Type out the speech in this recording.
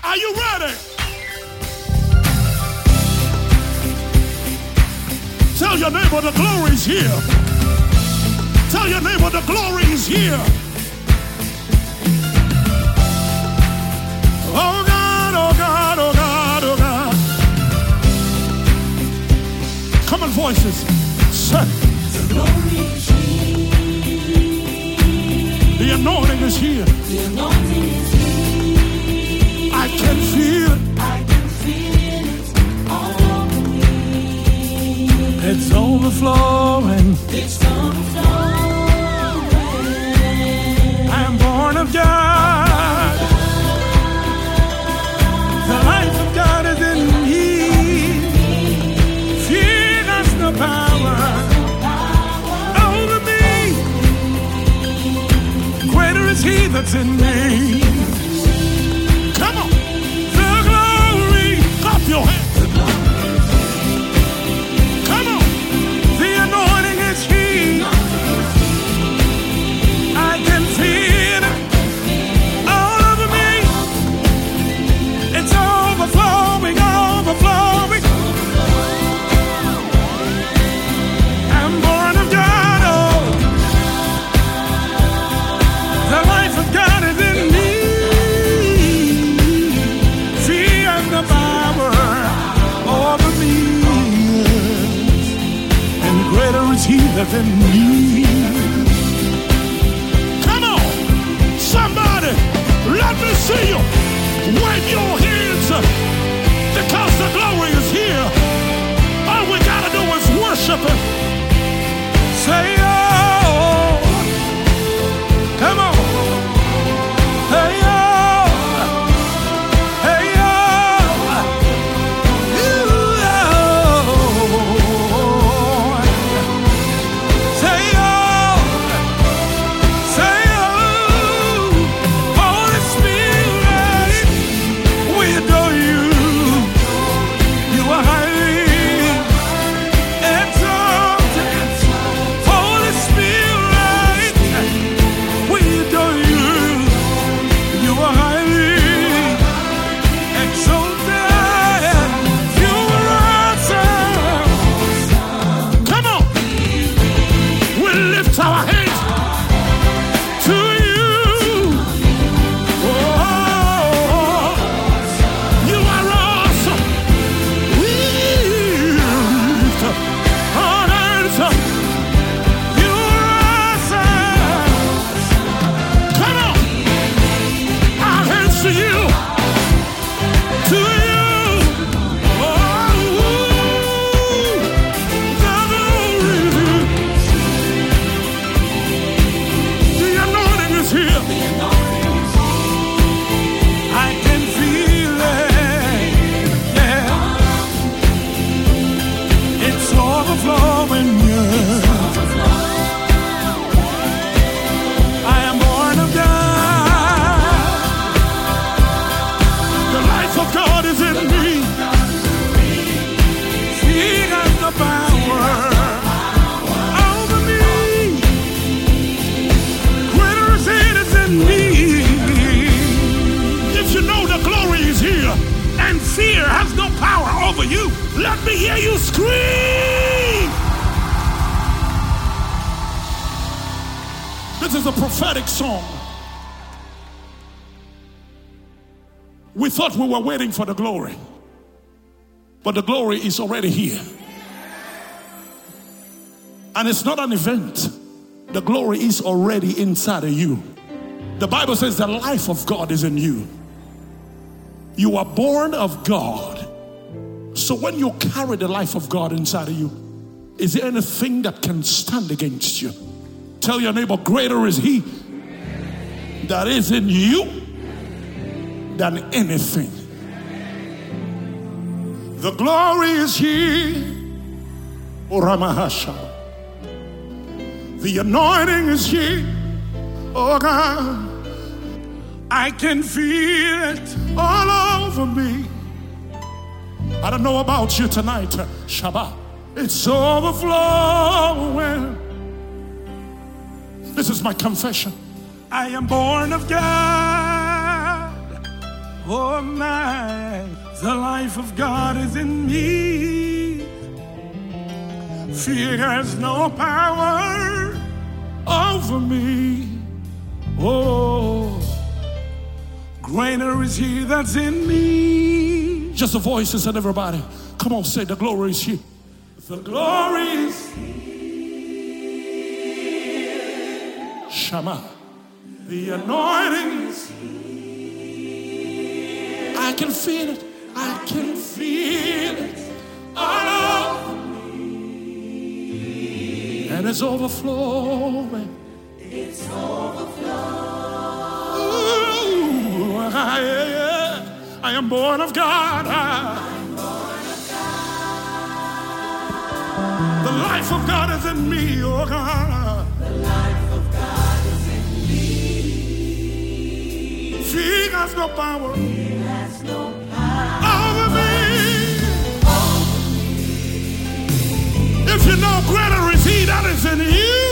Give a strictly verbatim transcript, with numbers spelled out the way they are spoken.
Are you ready? Tell your neighbor the glory is here. Tell your neighbor the glory is here. Oh God, oh God, oh God, oh God. Come on, voices. Say, the glory is here. The anointing is here. The anointing is here. I can feel it. I can feel it all over me. It's overflowing. It's overflowing. I am born of God. The life of God is in me. Fear has no power over me. Greater is He that's in me. Come on. The glory. Clap your hands. Come on. The anointing is here. I can feel it all over me. It's overflowing, overflowing. I'm born of God. Oh, the life of God is in me. The power over me, and greater is He that's in me. Come on, somebody, let me see you wave your hands because the glory is here. All we gotta do is worship Him. Say oh, come on, hey oh. Let me hear you scream. This is a prophetic song. We thought we were waiting for the glory, but the glory is already here. And it's not an event. The glory is already inside of you. The Bible says the life of God is in you. You are born of God. So when you carry the life of God inside of you, is there anything that can stand against you? Tell your neighbor, greater is He that is in you than anything. The glory is here. Oh, Ramahasha. The anointing is here. Oh God, I can feel it all over me. I don't know about you tonight, Shabbat. It's overflowing. This is my confession. I am born of God. Oh my, the life of God is in me. Fear has no power over me. Oh, greater is He that's in me. Just the voices and everybody. Come on, say the glory is here. The glory is here. Shama. The anointing is here. I can feel it. I can feel it all over me. And it's overflowing. It's overflowing. Ooh, I, I am born of God. I'm born of God. The life of God is in me, oh God. The life of God is in me. Fear has no power. Fear has no power over me. Over me. If you know greater is He that is in you.